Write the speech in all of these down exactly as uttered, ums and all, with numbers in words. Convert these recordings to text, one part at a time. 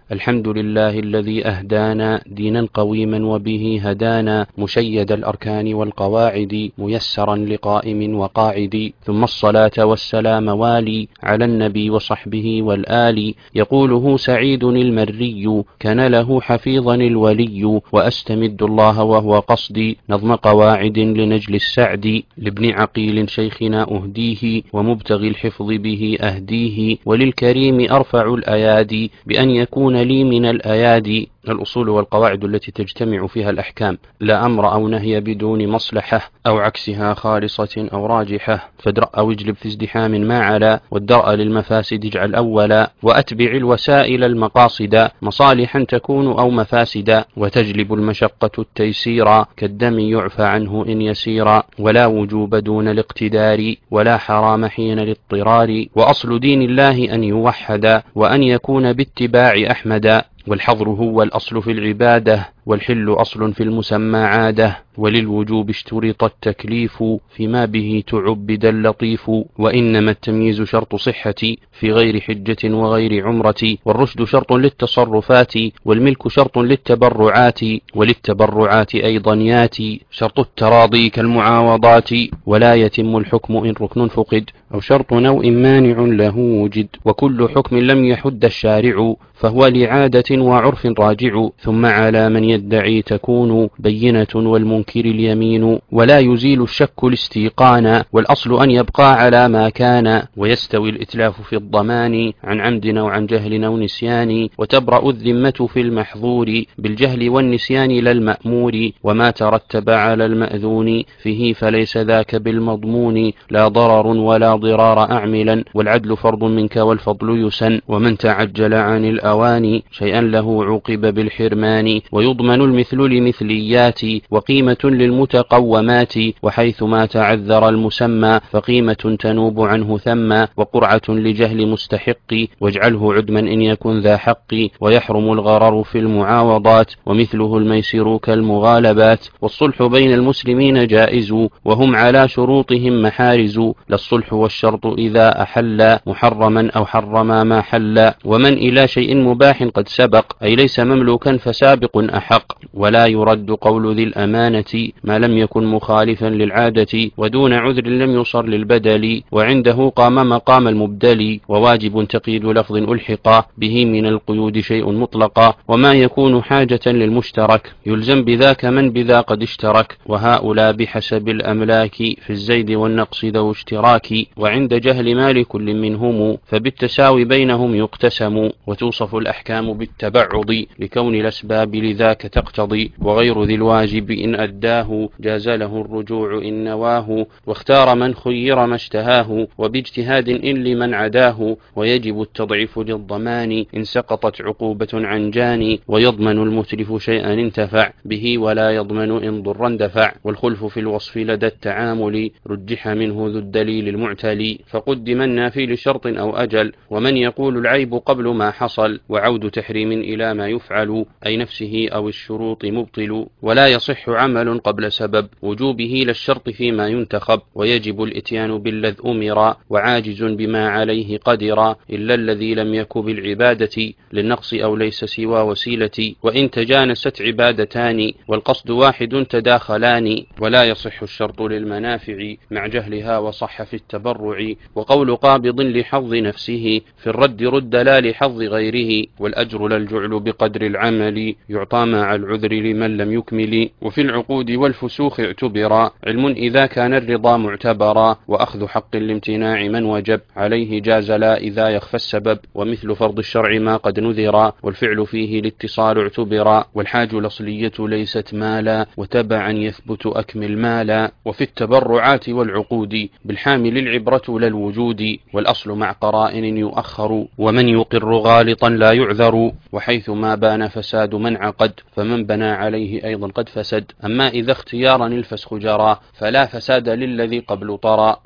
الحمد لله الذي أهدانا دينا قويما وبه هدانا مشيد الأركان والقواعد ميسرا لقائم وقاعد، ثم الصلاة والسلام والي على النبي وصحبه والآل. يقوله سعيد المري كان له حفيظا الولي، وأستمد الله وهو قصدي نظم قواعد لنجل السعد. لابن عقيل شيخنا أهديه ومبتغي الحفظ به أهديه، وللكريم أرفع الأيادي بأن يكون لي من الأيادي. الأصول والقواعد التي تجتمع فيها الأحكام، لا أمر أو نهي بدون مصلحة أو عكسها خالصة أو راجحة. فادرأ أو اجلب في ازدحام ما علا، والدرء للمفاسد اجعل أولا. وأتبع الوسائل المقاصد مصالحا تكون أو مفاسدا، وتجلب المشقة التيسيرا كالدم يعفى عنه إن يسيرا. ولا وجوب دون الاقتدار ولا حرام حين الاضطرار، وأصل دين الله أن يوحدا وأن يكون باتباع أحمدا. والحظر هو الأصل في العبادة، والحل أصل في المسمى عادة. وللوجوب اشترط التكليف فيما به تعبد اللطيف، وإنما التمييز شرط صحة في غير حجة وغير عمرة. والرشد شرط للتصرفات والملك شرط للتبرعات، وللتبرعات أيضا ياتي شرط التراضي كالمعاوضات. ولا يتم الحكم إن ركن فقد أو شرط نوع مانع له وجد، وكل حكم لم يحد الشارع فهو لعادة وعرف راجع. ثم على من يدعي تكون بينة والمنكر اليمين، ولا يزيل الشك الاستيقان والأصل أن يبقى على ما كان. ويستوي الإتلاف في الضمان عن عمد أو عن جهل أو نسيان، وتبرأ الذمة في المحظور بالجهل والنسيان لا المأمور. وما ترتب على المأذون فيه فليس ذاك بالمضمون، لا ضرر ولا ضرار أعملا والعدل فرض منك والفضل يسن. ومن تعجل عن الأواني شيئا له عوقب بالحرمان، ويضمن المثل لمثليات وقيمة للمتقومات. وحيث ما تعذر المسمى فقيمة تنوب عنه ثم، وقرعة لجهل مستحق واجعله عدما إن يكن ذا حق. ويحرم الغرر في المعاوضات ومثله الميسر كالمغالبات. والصلح بين المسلمين جائز وهم على شروطهم محارز، للصلح والشرط إذا أحل محرما أو حرما ما حل. ومن إلى شيء مباح قد سبق أي ليس مملوكا فسابق أحق. ولا يرد قول ذي الأمانة ما لم يكن مخالفا للعادة، ودون عذر لم يصر للبدل وعنده قام مقام المبدل. وواجب تقييد لفظ ألحق به من القيود شيء مطلقا، وما يكون حاجة للمشترك يلزم بذاك من بذا قد اشترك. وهؤلاء بحسب الأملاك في الزيد والنقص ذو اشتراك، وعند جهل ما لكل منهم فبالتساوي بينهم يقتسم. وتوصف الأحكام بالتبعض لكون الأسباب لذاك تقتضي، وغير ذي الواجب إن أداه جاز له الرجوع إن نواه. واختار من خير ما اشتهاه وباجتهاد إن لمن عداه، ويجب التضعيف للضمان إن سقطت عقوبة عن جاني. ويضمن المتلف شيئا انتفع به ولا يضمن إن ضرا دفع. والخلف في الوصف لدى التعامل رجح منه ذو الدليل المعتلي، فقدم النافي لشرط أو أجل. ومن يقول العيب قبل ما حصل وعود تحريم إلى ما يفعل أي نفسه أو الشروط مبطل. ولا يصح عمل قبل سبب وجوبه للشرط فيما ينتخب، ويجب الإتيان بالذي أمر وعاجز بما عليه قدر، إلا الذي لم يك بالعبادة للنقص أو ليس سوى وسيلة. وإن تجانست عبادتان والقصد واحد تداخلان، ولا يصح الشرط للمنافع مع جهلها وصح في التبرع. وقول قابض لحظ نفسه في الرد رد لا لحظ غيره، والأجر للجعل بقدر العمل يعطى مع العذر لمن لم يكمل. وفي العقود والفسوخ اعتبرا علم إذا كان الرضا معتبرا، وأخذ حق الامتناع من وجب عليه جاز لا إذا يخفى السبب. ومثل فرض الشرع ما قد نذرا والفعل فيه الاتصال اعتبرا، والحاج الأصلية ليست مالا وتبعا يثبت أكمل مالا. وفي التبرعات والعقود بالحامل العبرة للوجود، والأصل مع قرائن يؤخر ومن يقر غالطا لا يعذر. وحيث ما بان فساد من عقد فمن بنى عليه أيضا قد فسد. أما إذا اختيارا الفسخ جرى فلا فساد للذي قبل طرى،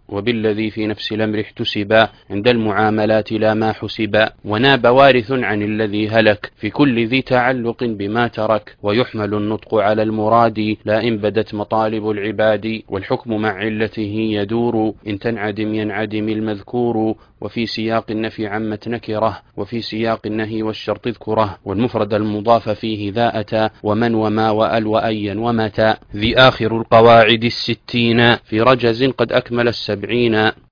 وبالذي في نفس الأمر احتسبا عند المعاملات لا ما حسبا، وناب وارث عن الذي هلك في كل ذي تعلق بما ترك، ويحمل النطق على المراد لا إن بدت مطالب العباد، والحكم مع علته يدور إن تنعدم ينعدم المذكور، وفي سياق النفي عمت نكره، وفي سياق النهي والشرط اذكره، والمفرد المضاف فيه ذا أتى، ومن وما وأل وأيا ومتى. ذي آخر القواعد الستين في رجز قد أكمل السبعين،